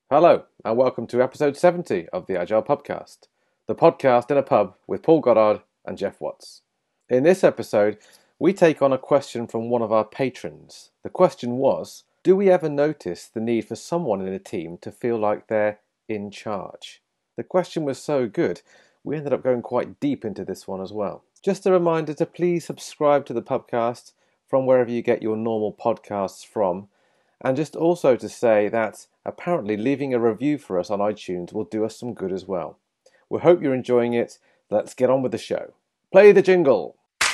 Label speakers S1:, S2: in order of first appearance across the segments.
S1: Hello, and welcome to episode 70 of the Agile Pubcast, the podcast in a pub with Paul Goddard and Jeff Watts. In this episode, we take on a question from one of our patrons. The question was, do we ever notice the need for someone in a team to feel like they're in charge? The question was so good, we ended up going quite deep into this one as well. Just a reminder to please subscribe to the Pubcast from wherever you get your normal podcasts from. And just also to say that apparently leaving a review for us on iTunes will do us some good as well. We hope you're enjoying it. Let's get on with the show. Play the jingle.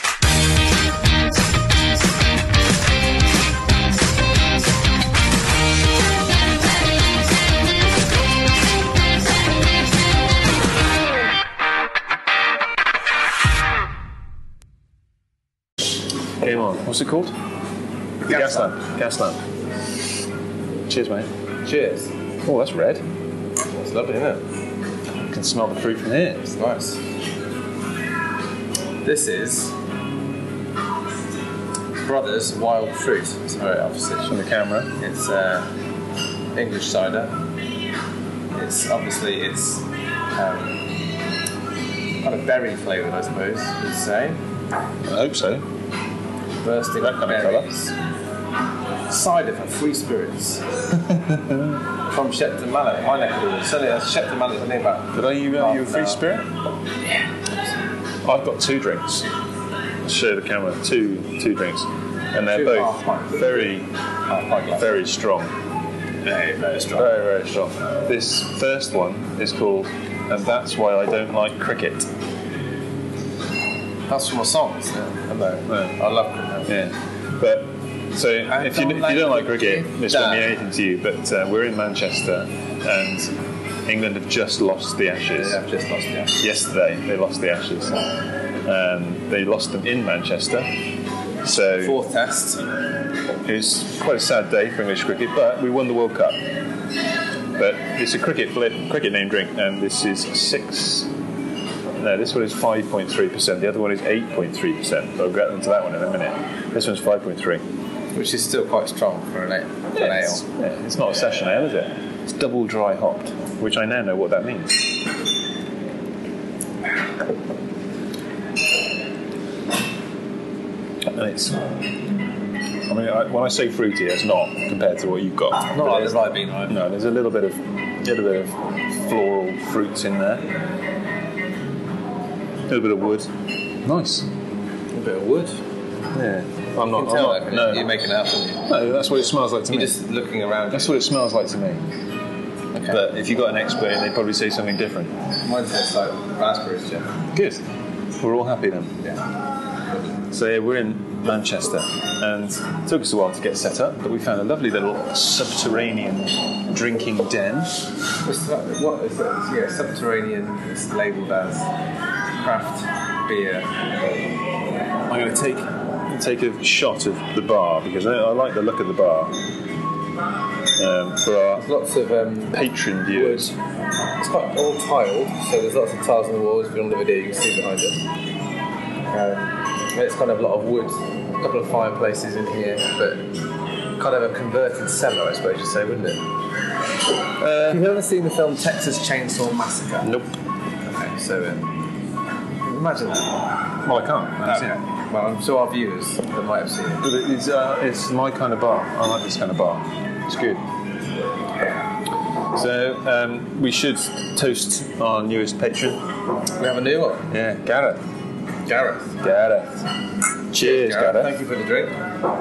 S2: Game on. What's it called? The gas lamp. Gas lamp. Cheers, mate.
S1: Cheers.
S2: Oh, that's red.
S1: It's lovely, isn't it?
S2: You can smell the fruit from here.
S1: It's nice. This is Brothers Wild Fruit. It's very opposite
S2: From the camera.
S1: It's English cider. It's kind of berry flavoured, I suppose you'd say.
S2: I hope so.
S1: Bursting
S2: That kind of
S1: berries. Cider from Free Spirits. From Shepton Mallet, my neck of the woods. Certainly that's Shepton Mallet, I think about.
S2: Did I you a free spirit?
S1: Yeah.
S2: I've got 2 drinks. I'll show the camera. Two drinks. And they're
S1: Two
S2: both
S1: half-pints.
S2: very strong.
S1: Very strong.
S2: Very, very strong. This first one is called And That's Why I Don't Like Cricket.
S1: That's from a song, isn't it?
S2: Yeah.
S1: I love cricket.
S2: Yeah. But so if you don't like cricket, this won't mean anything to you. But we're in Manchester, and England have just lost the Ashes.
S1: They have just lost the Ashes.
S2: Yesterday they lost the Ashes. They lost them in Manchester. So
S1: 4th test.
S2: it was quite a sad day for English cricket, but we won the World Cup. But it's a cricket named drink, and this is 6. No, this one is 5.3%. The other one is 8.3%. I'll get into that one in a minute. This one's 5.3.
S1: Which is still quite strong for an ale.
S2: It's not a session ale, is it? It's double dry hopped, which I now know what that means. And it's, when I say fruity, it's not compared to what you've got.
S1: Not like the right bean, right?
S2: No, there's a little bit of floral fruits in there. A little bit of wood. Nice.
S1: A bit of wood.
S2: Yeah.
S1: I'm not.
S2: No.
S1: You're making it up, aren't you?
S2: No, that's what it smells like to me.
S1: You're just looking around.
S2: That's what it smells like to me.
S1: Okay.
S2: But if you got an expert in, they'd probably say something different.
S1: Mine tastes like raspberries, Jeff.
S2: Good. We're all happy then.
S1: Yeah.
S2: So yeah, we're in Manchester, and it took us a while to get set up, but we found a lovely little subterranean drinking den.
S1: What is it? Yeah, subterranean. It's labelled as craft beer.
S2: I'm going to take a shot of the bar because I like the look of the bar. For our
S1: There's lots of
S2: patron viewers.
S1: It's quite all tiled, so there's lots of tiles on the walls. If you're on the video, you can see behind us. It's kind of a lot of wood, a couple of fireplaces in here, but kind of a converted cellar, I suppose you'd say, wouldn't it? Have you ever seen the film Texas Chainsaw Massacre?
S2: Nope.
S1: Okay, so imagine that.
S2: Well, I can't. I haven't seen it.
S1: Well, I'm sure our viewers that might have seen it.
S2: But it's my kind of bar. I like this kind of bar. It's good. So we should toast our newest patron.
S1: We have a new one.
S2: Yeah, Gareth. Cheers, Gareth.
S1: Thank you for the drink.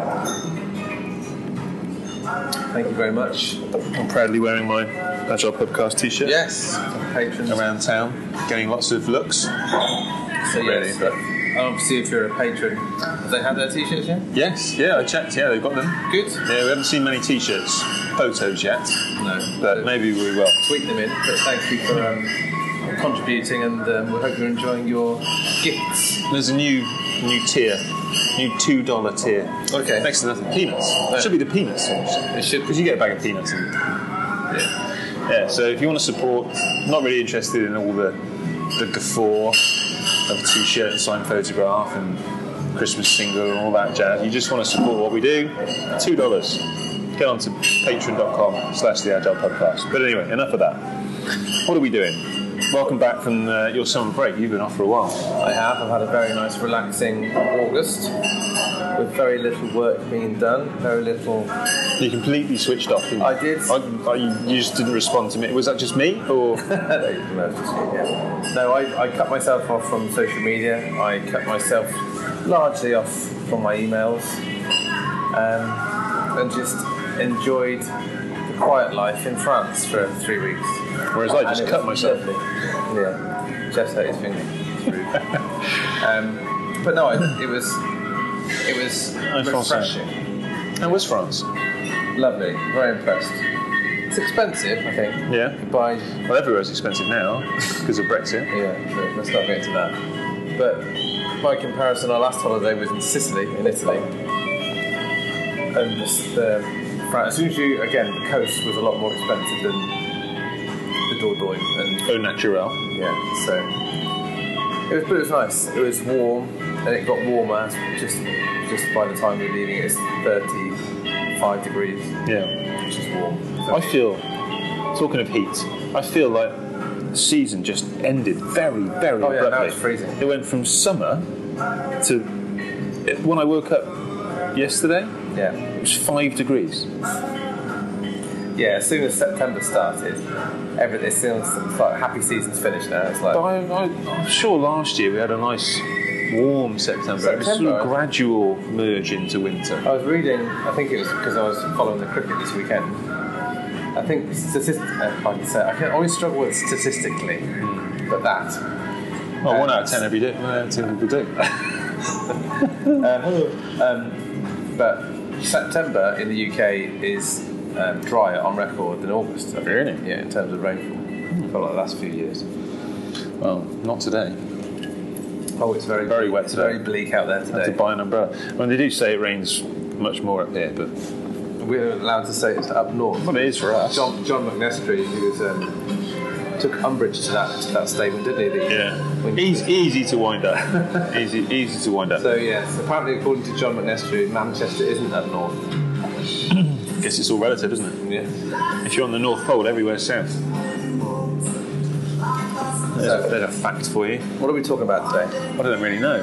S1: Thank you very much.
S2: I'm proudly wearing my Agile Pubcast t-shirt.
S1: Yes, patrons
S2: Around town, getting lots of looks.
S1: So
S2: Really,
S1: yes,
S2: but-
S1: obviously, if you're a patron, have they had their t-shirts yet?
S2: Yes, yeah, I checked. Yeah, they've got them.
S1: Good.
S2: Yeah, we haven't seen many t-shirts, photos yet,
S1: No,
S2: but maybe we will.
S1: tweet them in. But thank you for contributing, and we hope you're enjoying your gifts.
S2: There's a new tier, new $2 tier.
S1: Okay.
S2: Next to nothing, peanuts. It should be the peanuts.
S1: It should.
S2: Because you get a bag of peanuts. Yeah. So if you want to support, not really interested in all the guffaw of a t-shirt and signed photograph and Christmas single and all that jazz. You just want to support what we do. $2. Get get on to patreon.com/The Agile Podcast. But anyway, enough of that. What are we doing? Welcome back from your summer break. You've been off for a while.
S1: I have. I've had a very nice, relaxing August with very little work being done, very little...
S2: You completely switched off, didn't you?
S1: I did.
S2: You just didn't respond to me. Was that just me? Or?
S1: No, it's just me, yeah. No, I cut myself off from social media. I cut myself largely off from my emails and just enjoyed the quiet life in France for 3 weeks.
S2: Whereas I just cut myself.
S1: Lovely. Yeah, Jeff's hurt his finger. But no, it was refreshing.
S2: How was France?
S1: Lovely, very impressed. It's expensive, I think.
S2: Yeah.
S1: By
S2: Well, everywhere's expensive now because of Brexit.
S1: yeah, true. Let's not get into that. But by comparison, our last holiday was in Sicily, in Italy, and just France. As soon as you the coast was a lot more expensive than the Dordogne and
S2: Au naturel.
S1: yeah, so it was nice. It was warm, and it got warmer just by the time we were leaving. It's 35 degrees,
S2: Yeah.
S1: which is warm.
S2: I feel, talking of heat, I feel like the season just ended very, very
S1: Oh yeah,
S2: abruptly.
S1: now it's freezing.
S2: It went from summer to when I woke up yesterday.
S1: Yeah,
S2: It was 5 degrees.
S1: yeah. As soon as September started, everything seems like happy season's finished now. It's like
S2: But I'm sure last year we had a nice warm September. It was sort
S1: September.
S2: of gradual merge into winter.
S1: I was reading, I think it was because I was following the cricket this weekend. I think I can always struggle with statistically, but that.
S2: Well, 1 out of 10 every day. 1 out of 10 people do.
S1: But September in the UK is drier on record than August. I think.
S2: Really?
S1: Yeah, in terms of rainfall. For like the last few years.
S2: Well, not today.
S1: Oh, it's very
S2: wet
S1: It's
S2: today.
S1: very bleak out there
S2: I had
S1: today.
S2: to buy an umbrella. Well, they do say it rains much more up here, but
S1: We're allowed to say it's up north.
S2: well, it is for us.
S1: John McNestry, who was took umbrage to that statement, didn't he? That when-
S2: Easy to wind up. easy to wind up.
S1: So yes, apparently according to John McNestry, Manchester isn't up north.
S2: Guess it's all relative, isn't it?
S1: Yeah.
S2: If you're on the North Pole, everywhere's south.
S1: So,
S2: There's a fact for you.
S1: what are we talking about today?
S2: I don't really know.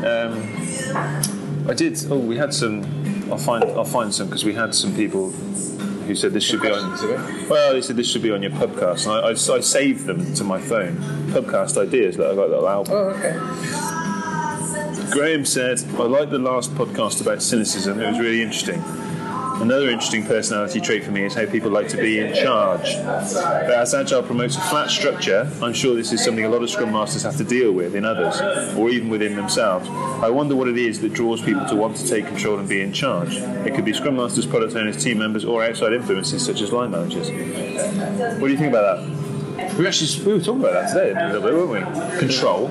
S2: I did. Oh, we had some. I'll find some because we had some people who said this should be on.
S1: Questions, do we?
S2: Well, they said this should be on your podcast, and I saved them to my phone. Podcast ideas that I got a little album.
S1: Oh, okay.
S2: Graham said, I liked the last podcast about cynicism. It was really interesting. Another interesting personality trait for me is how people like to be in charge. But as Agile promotes a flat structure, I'm sure this is something a lot of Scrum Masters have to deal with in others, or even within themselves. I wonder what it is that draws people to want to take control and be in charge. It could be Scrum Masters, product owners, team members, or outside influences such as line managers. What do you think about that? We were talking about that today a little bit, weren't we? Control.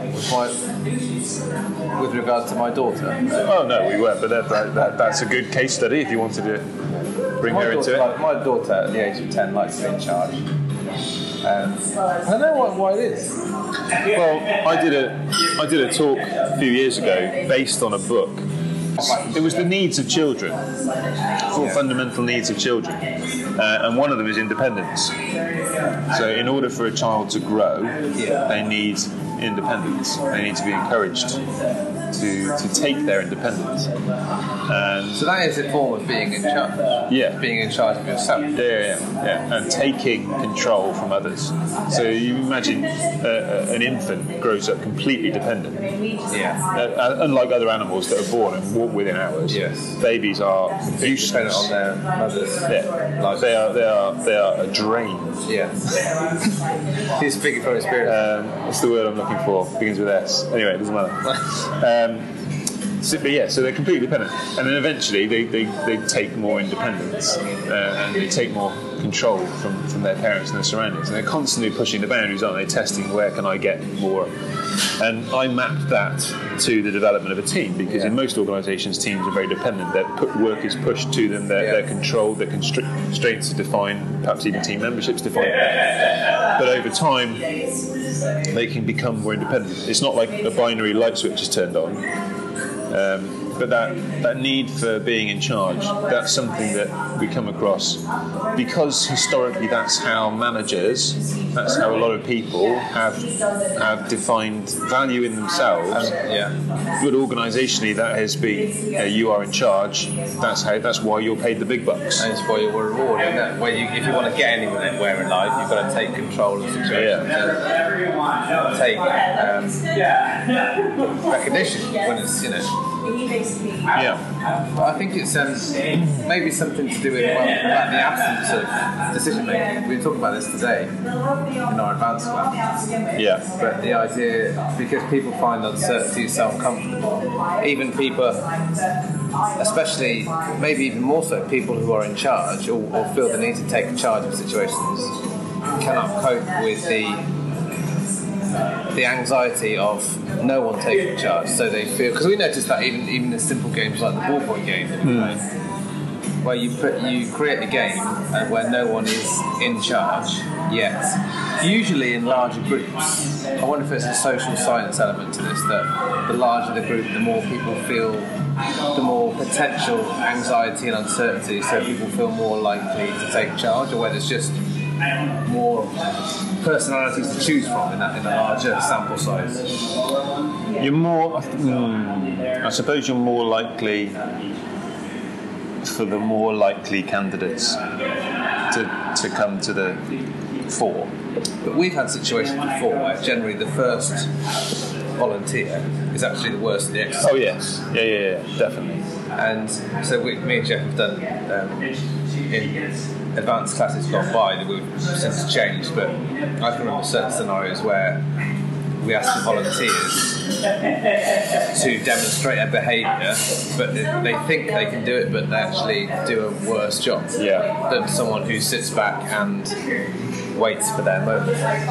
S1: With regards to my daughter.
S2: Oh no, we weren't. But that's a good case study if you wanted to bring her into it.
S1: My daughter, at the age of 10, likes to be in charge. I don't know why it is.
S2: Well, I did a talk a few years ago based on a book. It was the needs of children, four fundamental needs of children, and one of them is independence. So, in order for a child to grow, they need independence. They need to be encouraged to take their independence. And
S1: So that is a form of being in charge.
S2: Yeah.
S1: Being in charge of yourself.
S2: Yeah, and taking control from others. So you imagine an infant grows up completely dependent.
S1: Yeah.
S2: Unlike other animals that are born and walk within hours,
S1: Yes.
S2: babies are
S1: Dependent
S2: useless.
S1: on their mothers.
S2: Yeah,
S1: Life.
S2: they are a drain.
S1: Yeah. He's speaking from experience.
S2: What's the word I'm looking for? Begins with S. Anyway, it doesn't matter. So they're completely dependent, and then eventually they take more independence and they take more control from their parents and their surroundings, and they're constantly pushing the boundaries, aren't they? Testing where can I get more. And I mapped that to the development of a team, because in most organisations, teams are very dependent. Work is pushed to them, they're controlled, their constraints are defined, perhaps even team membership's defined. But over time, they can become more independent. It's not like a binary light switch is turned on. But that need for being in charge, that's something that we come across because historically that's how managers, that's how a lot of people have defined value in themselves. But organisationally, that has been you are in charge. That's why you're paid the big bucks.
S3: And it's why you're rewarded. Where if you want to get anywhere in life, you've got to take control of the situation. Take recognition when it's But I think it's maybe something to do with about the absence of decision making. We were talking about this today in our advanced class. But the idea, because people find uncertainty so uncomfortable, even people, especially maybe even more so people who are in charge or feel the need to take charge of situations, cannot cope with the anxiety of no one taking charge. So they feel, because we noticed that even in simple games like the ballpoint game that we play, where you create a game where no one is in charge yet, usually in larger groups. I wonder if there's a social science element to this, that the larger the group, the more people feel, the more potential anxiety and uncertainty, so people feel more likely to take charge, or whether it's just more personalities to choose from in a larger sample size.
S2: You're more, I suppose you're more likely for the more likely candidates to come to the fore.
S3: But we've had situations before where generally the first volunteer is actually the worst of the exercise.
S2: Oh yes, yeah, definitely.
S3: And so me and Jeff have done in advanced classes gone by that we've since changed, but I can remember certain scenarios where we asked the volunteers to demonstrate a behaviour, but they think they can do it, but they actually do a worse job than someone who sits back and waits for their moment.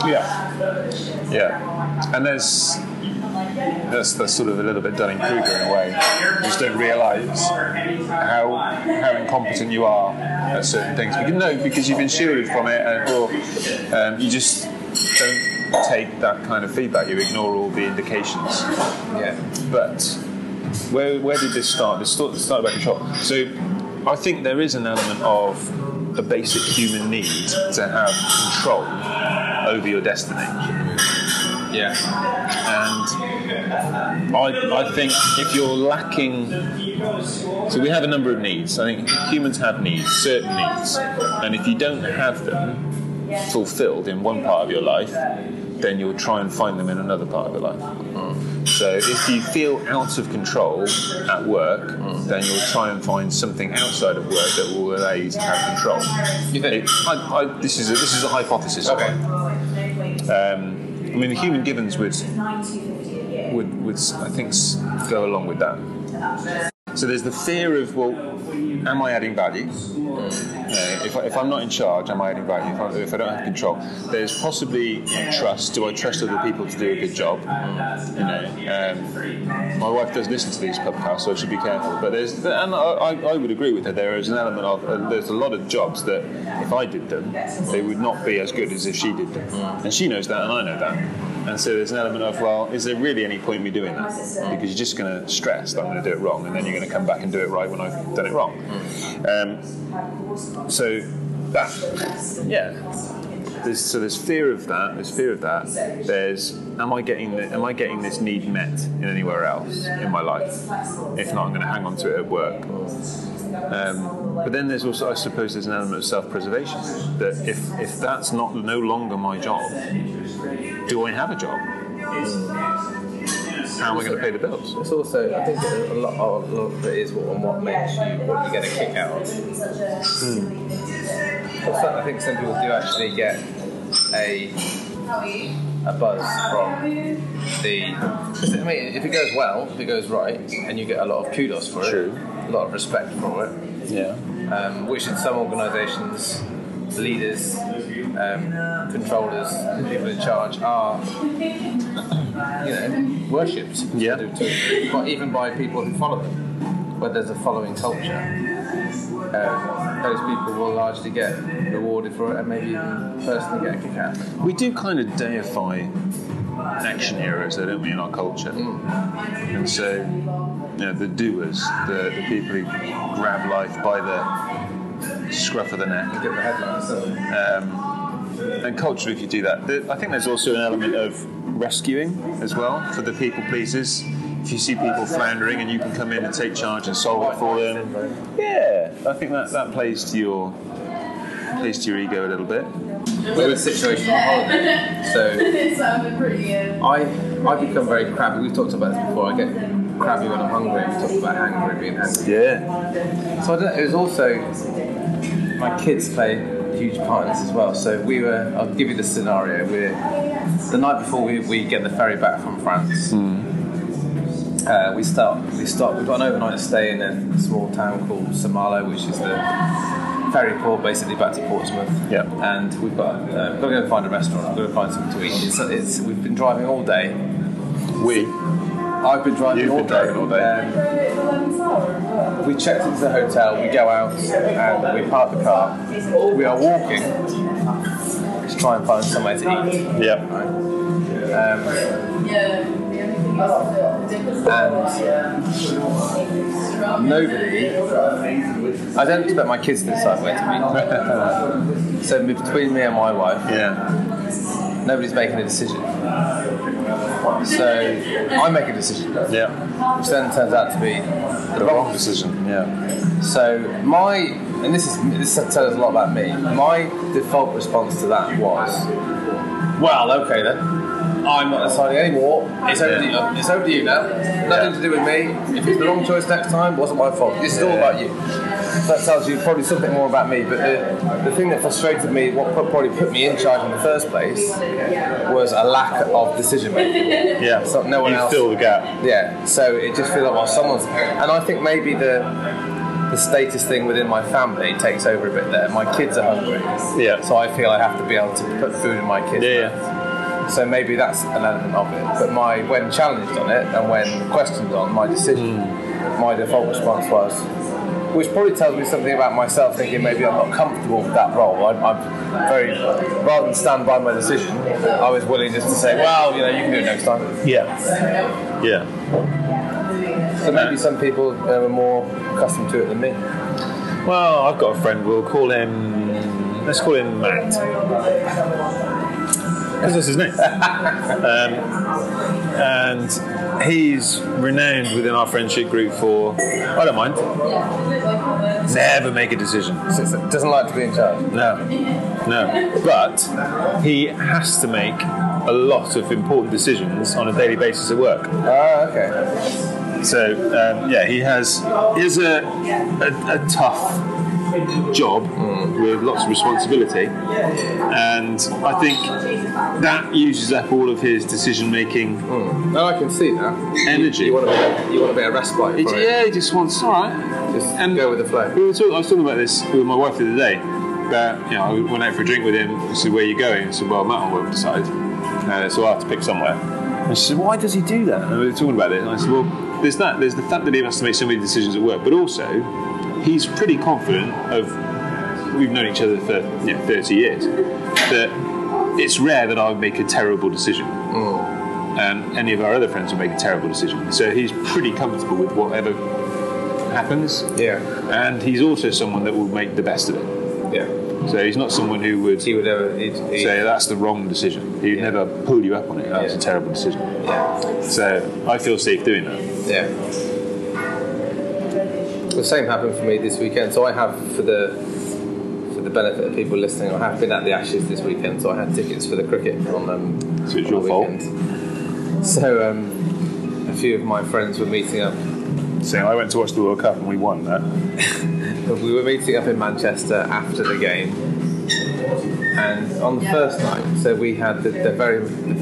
S2: And that's sort of a little bit Dunning-Kruger in a way. You just don't realise how incompetent you are at certain things. Because you've been shielded from it, or you just don't take that kind of feedback. You ignore all the indications. But where did this start? This started by control. So I think there is an element of a basic human need to have control over your destiny. And I think if you're lacking, so we have a number of needs. I think humans have needs, certain needs, and if you don't have them fulfilled in one part of your life, then you'll try and find them in another part of your life. So if you feel out of control at work, then you'll try and find something outside of work that will allow you to have control. You think? This is a hypothesis.
S3: Okay.
S2: I mean, the human givens would I think go along with that. So there's the fear of, well, am I adding value? If I'm not in charge, am I adding value? If I don't have control, there's possibly trust. Do I trust other people to do a good job? My wife does listen to these podcasts, so I should be careful. But I would agree with her. There is an element of there's a lot of jobs that if I did them, they would not be as good as if she did them, and she knows that, and I know that. And so there's an element of, well, is there really any point in me doing that? Because you're just going to stress that I'm going to do it wrong, and then you're going to come back and do it right when I've done it wrong. So that, There's fear of that. There's fear of that. There's am I getting this need met in anywhere else in my life? If not, I'm going to hang on to it at work. But then there's also, I suppose, there's an element of self-preservation. That if that's no longer my job, do I have a job? How am I going to pay the bills?
S3: It's also, I think a lot of it is what makes what you get a kick out of. I think some people do actually get a buzz from the. I mean, if it goes well, if it goes right, and you get a lot of kudos for it, a lot of respect for it. Which in some organisations, leaders, controllers, people in charge are, worshipped. But even by people who follow them, where there's a following culture, those people will largely get rewarded for it and maybe even personally get a kick out.
S2: We do kind of deify action heroes, though, don't we, in our culture? And so the doers, the people who grab life by the scruff of the neck.
S3: Get the headlines, don't they?
S2: And culturally, if you do that, I think there's also an element of rescuing as well for the people pleasers. If you see people floundering and you can come in and take charge and solve it for them, yeah, I think that plays to your ego a little bit.
S3: We had a situation on holiday, so I become very crabby. We've talked about this before. I get crabby when I'm hungry. We talked about hangry, being hungry.
S2: Yeah.
S3: So I don't know, it was also my kids play a huge part in this as well. So I'll give you the scenario. The night before we get the ferry back from France. We've got an overnight stay in a small town called Saint-Malo, which is the ferry port basically back to Portsmouth.
S2: Yeah.
S3: And we've got to go and find a restaurant. We've got to find something to eat. We've been driving all day. I've been driving all day. We checked into the hotel, we go out and we park the car. We are walking to try and find somewhere to eat.
S2: Yeah.
S3: Right? And nobody. I don't expect my kids to decide where to meet. So between me and my wife, nobody's making a decision. So I make a decision, which then turns out to be the wrong decision.
S2: Yeah.
S3: So this tells us a lot about me. My default response to that was, well, okay then, I'm not deciding anymore. It's over to you now. Nothing to do with me. If it's the wrong choice next time, it wasn't my fault. This is all about you. So that tells you probably something more about me. But the thing that frustrated me, what probably put me in charge in the first place, was a lack of decision making.
S2: Yeah.
S3: So no one else.
S2: Fill the gap.
S3: Yeah. So it just feels like, well, someone's. And I think maybe the status thing within my family takes over a bit there. My kids are hungry.
S2: Yeah.
S3: So I feel I have to be able to put food in my kids' mouth. So maybe that's an element of it. But when challenged on it and when questioned on my decision, my default response was, which probably tells me something about myself, thinking maybe I'm not comfortable with that role. I'm very, rather than stand by my decision, I was willing just to say, well, you can do it next time.
S2: Yeah. Yeah.
S3: So maybe some people are more accustomed to it than me.
S2: Well, I've got a friend. Let's call him Matt. Because that's his name. And he's renowned within our friendship group for, I don't mind, never make a decision.
S3: Doesn't like to be in charge.
S2: No. But he has to make a lot of important decisions on a daily basis at work.
S3: Ah, okay.
S2: So, he has a tough job with lots of responsibility, and I think that uses up all of his decision making.
S3: No, I can see that
S2: energy.
S3: You want a bit of respite.
S2: He just wants
S3: go with the flow.
S2: I was talking about this with my wife the other day. I went out for a drink with him. I said, "Where are you going?" I said, "Well, Matt won't decide, so I have to pick somewhere." And she said, "Why does he do that?" And we were talking about it, and I said, "Well, there's the fact that he has to make so many decisions at work, but also he's pretty confident we've known each other for 30 years, that it's rare that I would make a terrible decision. And any of our other friends would make a terrible decision. So he's pretty comfortable with whatever happens.
S3: Yeah.
S2: And he's also someone that will make the best of it.
S3: Yeah.
S2: So he's not someone who would
S3: say
S2: that's the wrong decision. He'd never pull you up on it. That's a terrible decision.
S3: Yeah.
S2: So I feel safe doing that.
S3: Yeah. The same happened for me this weekend. So I have, for the benefit of people listening, I have been at the Ashes this weekend. So I had tickets for the cricket on.
S2: So it's your fault.
S3: So a few of my friends were meeting up.
S2: Saying I went to watch the World Cup and we won that.
S3: We were meeting up in Manchester after the game, and on the first night, so we had the very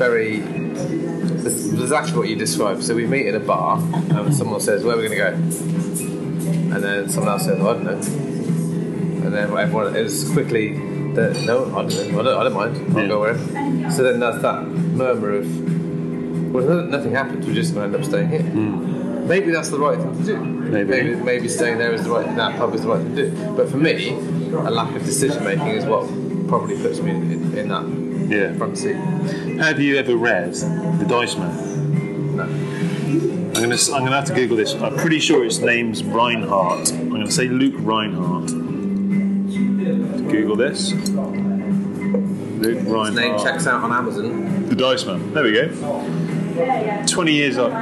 S3: exactly what you described. So we meet in a bar, and someone says, "Where are we going to go?" And then someone else says, "I don't know." And then everyone is quickly, "No, I don't mind. I'll go wherever." So then there's that murmur of, "Well, nothing happens. We're just going to end up staying here." Maybe that's the right thing to do. Maybe staying there is the right thing. That pub is the right thing to do. But for me, a lack of decision making is what probably puts me in that front seat.
S2: Have you ever read The Dice Man?
S3: No.
S2: I'm gonna have to Google this. I'm pretty sure his name's Reinhardt. I'm gonna say Luke Reinhardt. Google this. Luke Reinhardt.
S3: His name checks out on Amazon.
S2: The Dice Man. There we go. 20 years old.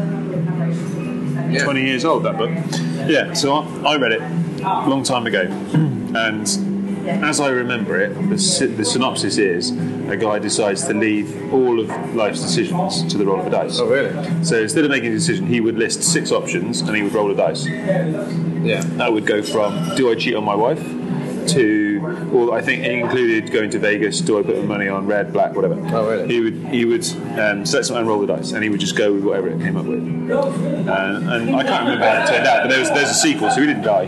S2: 20 years old, that book. Yeah, so I read it a long time ago. And as I remember it, the synopsis is a guy decides to leave all of life's decisions to the roll of a dice.
S3: Oh, really?
S2: So instead of making a decision, he would list 6 options and he would roll a dice.
S3: Yeah.
S2: That would go from, do I cheat on my wife? To, well, I think it included going to Vegas. Do I put my money on red, black, whatever?
S3: Oh, really?
S2: He would select something and roll the dice, and he would just go with whatever it came up with. And I can't remember how it turned out, but there's a sequel, so he didn't die.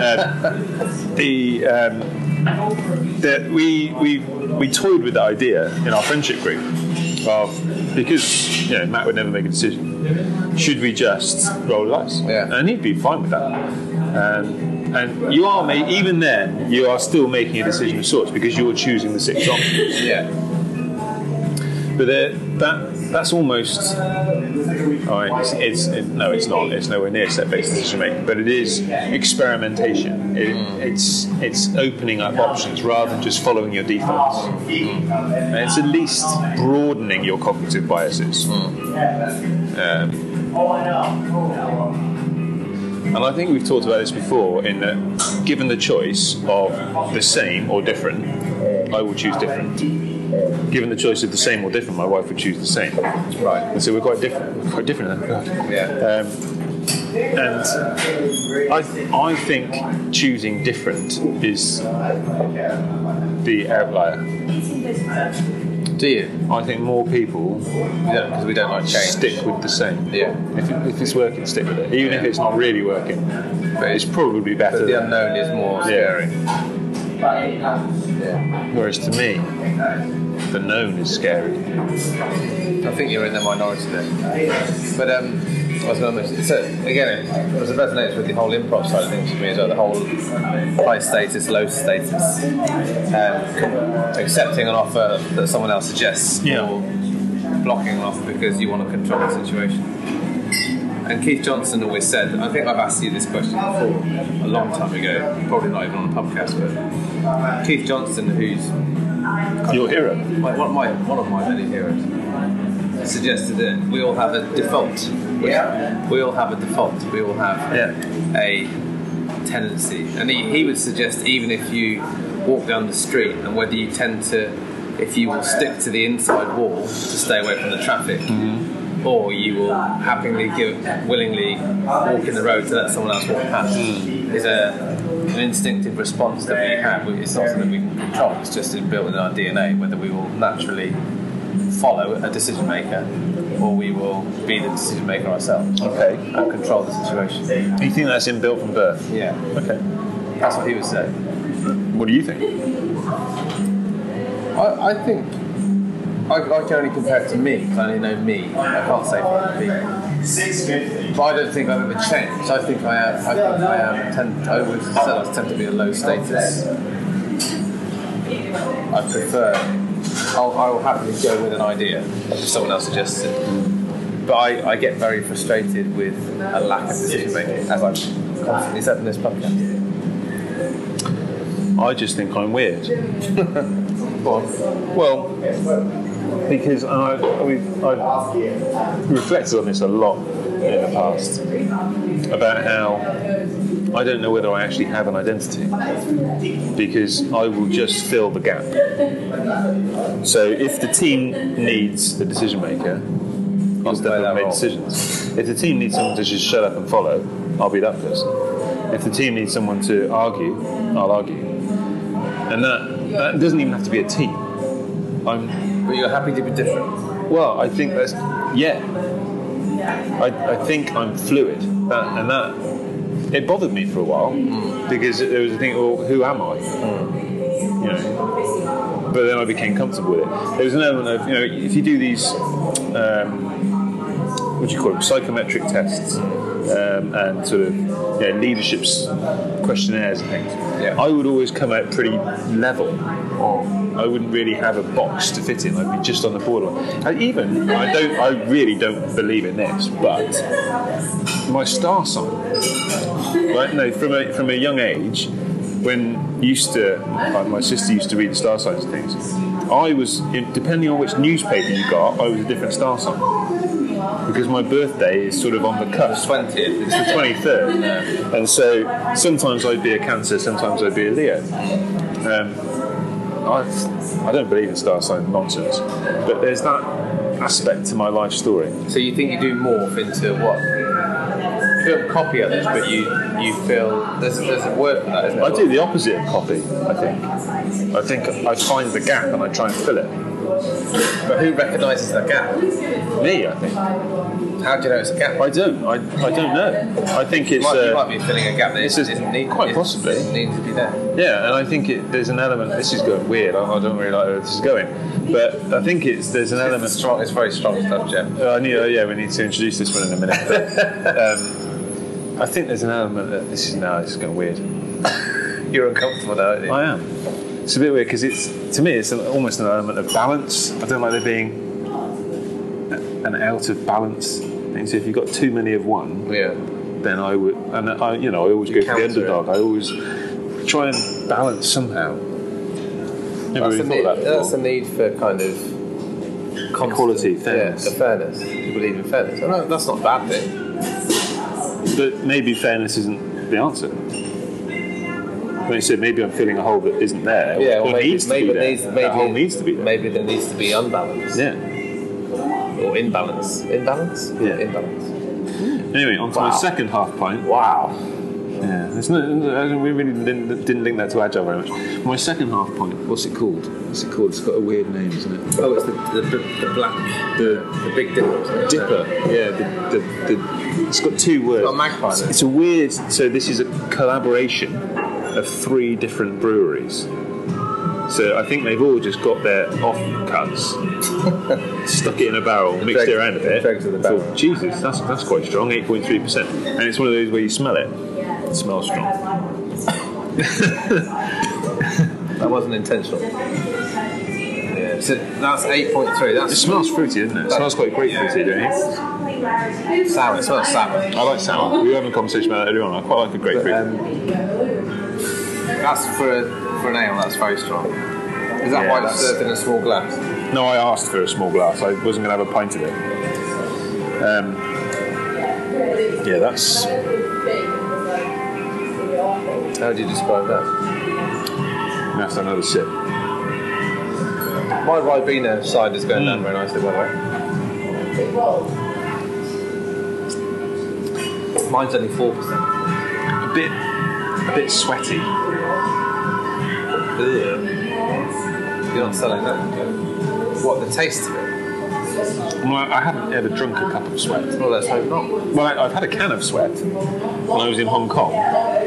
S2: We toyed with the idea in our friendship group of, because Matt would never make a decision, should we just roll the dice?
S3: Yeah.
S2: And he'd be fine with that. And you are, even then, you are still making a decision of sorts because you're choosing the 6 options.
S3: Yeah.
S2: But that's almost. It's not. It's nowhere near set-based decision making. But it is experimentation. It's opening up options rather than just following your defaults. And it's at least broadening your cognitive biases. And I think we've talked about this before, in that given the choice of the same or different, I will choose different. Given the choice of the same or different, my wife would choose the same.
S3: Right.
S2: And so we're quite different.
S3: Yeah.
S2: And I think choosing different is the outlier.
S3: Do you?
S2: I think more people
S3: Because we don't like change.
S2: stick with the same.
S3: Yeah.
S2: If it's working, stick with it. Even if it's not really working, but it's probably better.
S3: But the unknown is more scary.
S2: Yeah. Whereas to me, the known is scary.
S3: I think you're in the minority there. But I was going to mention, so again, it was a resonates with the whole improv side of things for me as well, the whole high status, low status, accepting an offer that someone else suggests, or blocking an offer because you want to control the situation. And Keith Johnson always said, I think I've asked you this question before, a long time ago, probably not even on a podcast, but Keith Johnson, who's
S2: your hero,
S3: one of my many heroes, suggested that we all have a default. We all have a default. We all have a tendency. And he would suggest, even if you walk down the street, and whether you tend to, if you will stick to the inside wall to stay away from the traffic, or you will willingly walk in the road to let someone else walk past, is an instinctive response that we have. It's not something we can control. It's just built in our DNA, whether we will naturally follow a decision maker or we will be the decision maker ourselves.
S2: Okay.
S3: And control the situation.
S2: You think that's inbuilt from birth?
S3: Yeah.
S2: Okay.
S3: That's what he would say.
S2: What do you think?
S3: I think I can only compare it to me because I only know me. I can't say for other people. But I don't think I've ever changed. I think I tend to be a low status. I prefer. I will happily go with an idea if someone else suggests it. But I get very frustrated with a lack of decision making, as I've constantly said in this podcast.
S2: I just think I'm weird.
S3: Go on.
S2: Well, because I've reflected on this a lot in the past about how I don't know whether I actually have an identity, because I will just fill the gap. So if the team needs a decision maker, I'll step up and make decisions. If the team needs someone to just shut up and follow, I'll be that person. If the team needs someone to argue, I'll argue. And that doesn't even have to be a team.
S3: But you're happy to be different?
S2: Well, I think that's, I think I'm fluid. It bothered me for a while, because there was a thing, well, who am I? But then I became comfortable with it. There was an element of, if you do these, what do you call them, psychometric tests, and sort of leadership questionnaires and things, I would always come out pretty level. I wouldn't really have a box to fit in. I'd be just on the borderline. I really don't believe in this, but my star sign, right? No, from a young age, when my sister used to read the star signs and things, I was, depending on which newspaper you got, I was a different star sign. Because my birthday is sort of on the cusp.
S3: 20th.
S2: It's the 23rd. And so sometimes I'd be a Cancer, sometimes I'd be a Leo. I don't believe in star sign nonsense, but there's that aspect to my life story.
S3: So you think you do morph into what? You don't copy others, but you feel there's a word for that, isn't there?
S2: I do the opposite of copy, I think I find the gap and I try and fill it.
S3: But who recognises that gap?
S2: Me, I think.
S3: How do you know it's a gap?
S2: I don't know. I think it's...
S3: You might be filling a gap that isn't needed.
S2: Quite possibly.
S3: It needs to be there.
S2: Yeah, and I think there's an element... This is going weird. I don't really like where this is going. But I think there's an element...
S3: It's very strong stuff, Jeff.
S2: We need to introduce this one in a minute. But, I think there's an element that... This is going weird.
S3: You're uncomfortable now, aren't you?
S2: I am. It's a bit weird because to me it's almost an element of balance. I don't like there being an out of balance thing. So if you've got too many of one, then I would, and I always go for the underdog. I always try and balance somehow.
S3: That's a need for kind of
S2: equality, fairness.
S3: Fairness. You believe in fairness. No, that's not a bad thing.
S2: But maybe fairness isn't the answer. When you said maybe I'm filling a hole that isn't there,
S3: yeah, or maybe
S2: that hole needs to be there.
S3: Maybe there needs to be unbalance.
S2: Yeah.
S3: Or imbalance. Imbalance?
S2: Yeah.
S3: Imbalance.
S2: Anyway, on to my second half pint.
S3: Wow.
S2: Yeah, we really didn't link that to Agile very much. My second half pint, what's it called? It's got a weird name, isn't it?
S3: Oh, it's the black, the Big Dipper.
S2: Dipper, yeah. It's got two words.
S3: It's got a magpie there.
S2: It's a weird. So this is a collaboration of 3 different breweries. So I think they've all just got their offcuts, stuck it in a barrel, mixed it around a bit. Thought, Jesus, that's quite strong, 8.3%. And it's one of those where you smell it. It smells strong.
S3: That wasn't intentional. Yeah. So that's 8.3.
S2: It smells fruity, doesn't it? It smells quite grapefruity, don't you?
S3: Sour. It smells sour.
S2: I like sour. We were having a conversation about that earlier on. I quite like a grapefruit.
S3: That's for an ale. That's very strong. Is that why it's served in a small glass?
S2: No, I asked for a small glass. I wasn't going to have a pint of it. That's...
S3: How would you describe that?
S2: That's another sip.
S3: My Ribena side is going down very nicely, by the way. Mine's only 4%.
S2: A bit sweaty.
S3: Ugh. You're not selling that. What, the taste of it?
S2: Well, I haven't ever drunk a cup of sweat.
S3: Well, let's hope not.
S2: Well, I've had a can of sweat when I was in Hong Kong.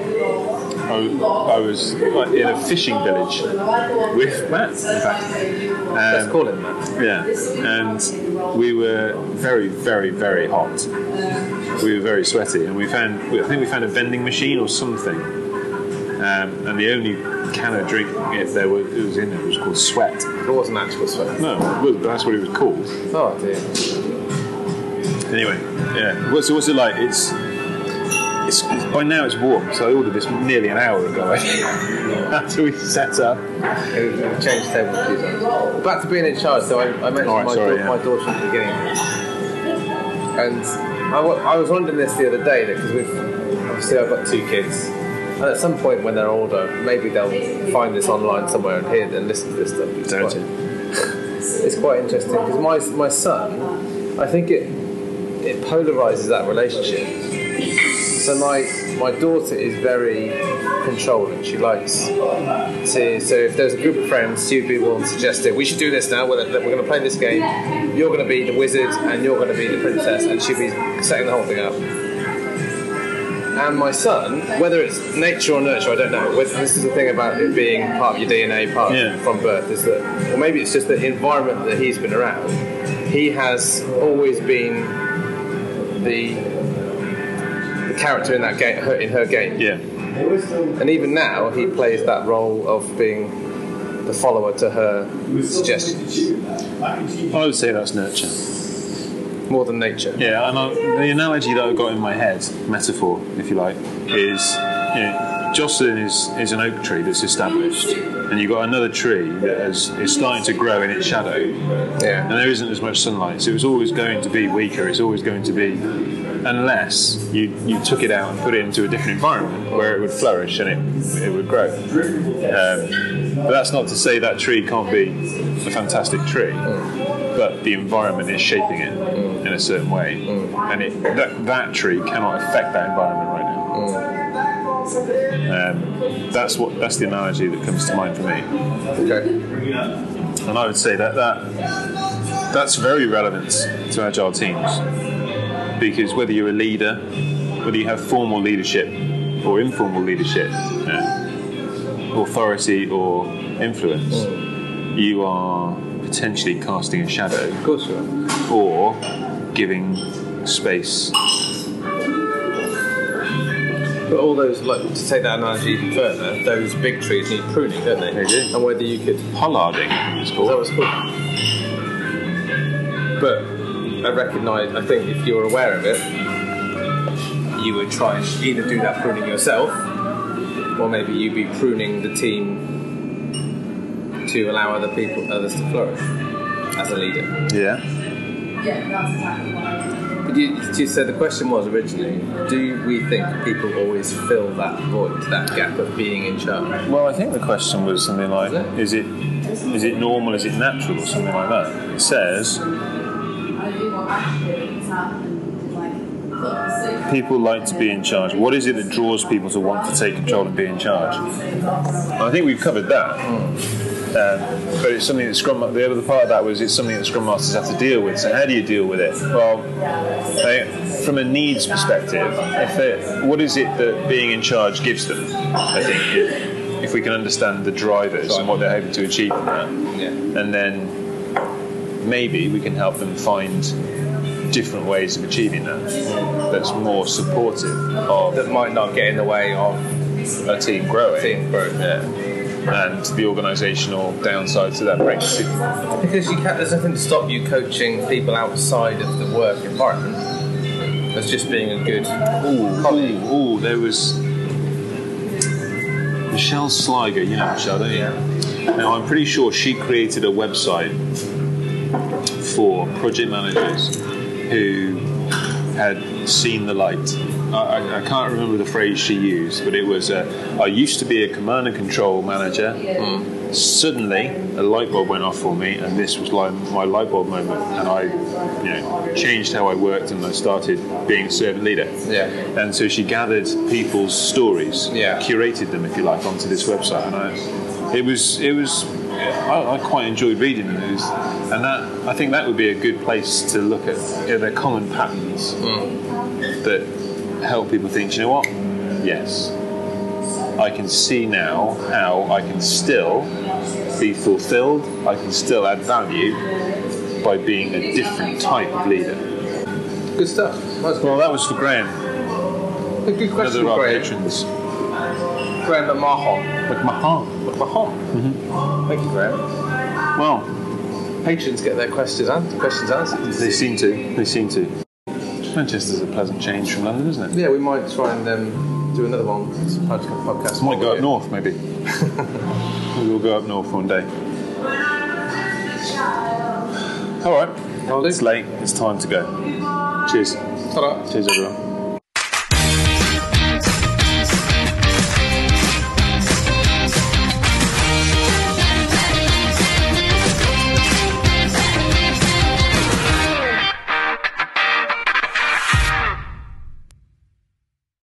S2: I was in a fishing village with Matt, in fact.
S3: Let's call him Matt.
S2: Yeah, and we were very, very, very hot. We were very sweaty, and I think we found a vending machine or something. And the only can of drink it was in there was called Sweat.
S3: It wasn't actual sweat.
S2: No, that's what it was called.
S3: Oh dear.
S2: Anyway, yeah. So what's it like? It's by now it's warm, so I ordered this nearly an hour ago. After we set up,
S3: we changed tables a few times. Back to being in charge. So I mentioned my daughter at the beginning, and I was wondering this the other day because obviously I've got 2 kids. And at some point when they're older, maybe they'll find this online somewhere and hear and listen to this stuff. It's quite interesting because my son, I think it polarises that relationship. So my daughter is very controlling. She likes to. So if there's a group of friends, she'd be willing to suggest it. We should do this now. We're going to play this game. You're going to be the wizard and you're going to be the princess, and she'd be setting the whole thing up. And my son, whether it's nature or nurture, I don't know. This is the thing about it being part of your DNA, from birth, is that, or maybe it's just the environment that he's been around. He has always been the character in that game, in her game.
S2: Yeah.
S3: And even now, he plays that role of being the follower to her suggestions?
S2: I would say that's nurture.
S3: More than nature.
S2: Yeah, and the analogy that I've got in my head, metaphor, if you like, is, you know, Jocelyn is an oak tree that's established, and you've got another tree that is starting to grow in its shadow, and there isn't as much sunlight, so it's always going to be weaker, it's always going to be, unless you took it out and put it into a different environment where it would flourish and it would grow. But that's not to say that tree can't be a fantastic tree, but the environment is shaping it in a certain way, and that tree cannot affect that environment right now. That's the analogy that comes to mind for me.
S3: Okay.
S2: And I would say that's very relevant to agile teams, because whether you're a leader, whether you have formal leadership or informal leadership, authority or influence, you are potentially casting a shadow.
S3: Of course you are.
S2: Or giving space.
S3: But all those, like, to take that analogy even further, those big trees need pruning, don't they?
S2: They do.
S3: And whether you could...
S2: Pollarding, it's called.
S3: Is that what it's called? But I recognise, I think if you're aware of it, you would try and either do that pruning yourself, or maybe you'd be pruning the team to allow others to flourish as a leader.
S2: Yeah.
S4: Yeah, that's exactly what I
S3: But you said the question was originally, do we think people always fill that void, that gap of being in charge?
S2: Well, I think the question was something like, is it normal, is it natural, or something like that. It says, people like to be in charge. What is it that draws people to want to take control and be in charge? I think we've covered that. But it's something that the other part of that was it's something that Scrum Masters have to deal with. So how do you deal with it? Well, from a needs perspective, what is it that being in charge gives them? I think if we can understand the drivers and what they're hoping to achieve from that, and then maybe we can help them find different ways of achieving that that's more supportive of,
S3: that might not get in the way of
S2: a team growing.
S3: Yeah.
S2: And the organisational downsides that that brings.
S3: Because there's nothing to stop you coaching people outside of the work environment. That's just being a good colleague.
S2: There was Michelle Sligo, you know Michelle, don't you?
S3: Yeah.
S2: Now I'm pretty sure she created a website for project managers who had seen the light. I can't remember the phrase she used, but it was, I used to be a command and control manager. Suddenly, a light bulb went off for me, and this was like my light bulb moment, and I changed how I worked, and I started being a servant leader.
S3: Yeah.
S2: And so she gathered people's stories, curated them, if you like, onto this website, and I quite enjoyed reading them, and I think that would be a good place to look at their common patterns that help people think, you know what? Yes, I can see now how I can still be fulfilled, I can still add value by being a different type of leader.
S3: Good stuff.
S2: Well, that was for Graham.
S3: A good question,
S2: Another of our
S3: Graham.
S2: patrons.
S3: Graham McMahon.
S2: McMahon.
S3: Thank you, Graham.
S2: Well,
S3: Patrons get their questions answered.
S2: they seem to. Manchester's a pleasant change from London, isn't it?
S3: Yeah, we might try and do another one. Podcast.
S2: Might go up north, maybe. We will go up north one day. All right. Well, it's late. It's time to go. Cheers.
S3: Ta-da.
S2: Cheers, everyone.